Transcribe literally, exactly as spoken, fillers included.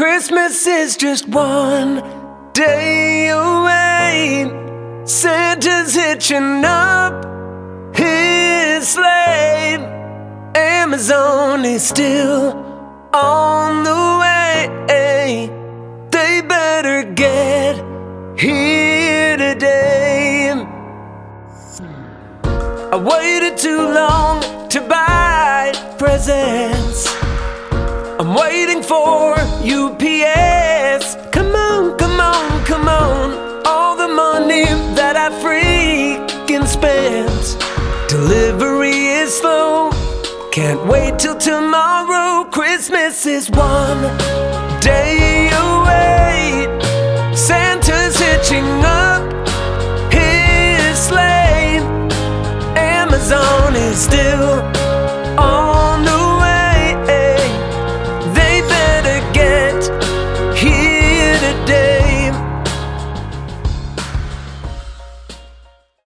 Christmas is just one day away. Santa's hitching up his sleigh. Amazon is still on the way. They better get here today. I waited too long to buy presents. I'm waiting for U P S. Come on, come on, come on. All the money that I freaking spent. Delivery is slow. Can't wait till tomorrow. Christmas is one